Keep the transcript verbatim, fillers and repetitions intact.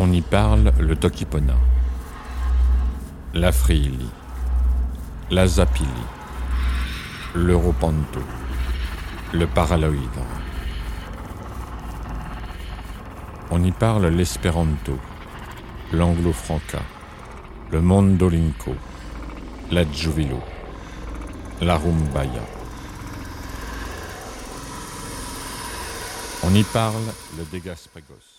On y parle le Tokipona, la Friili, la Zapili, l'Europanto, le Paraloïdre. On y parle l'espéranto, l'anglo-franca, le mondolinco, la giuvilo, la rumbaya. On y parle le Degaspagos.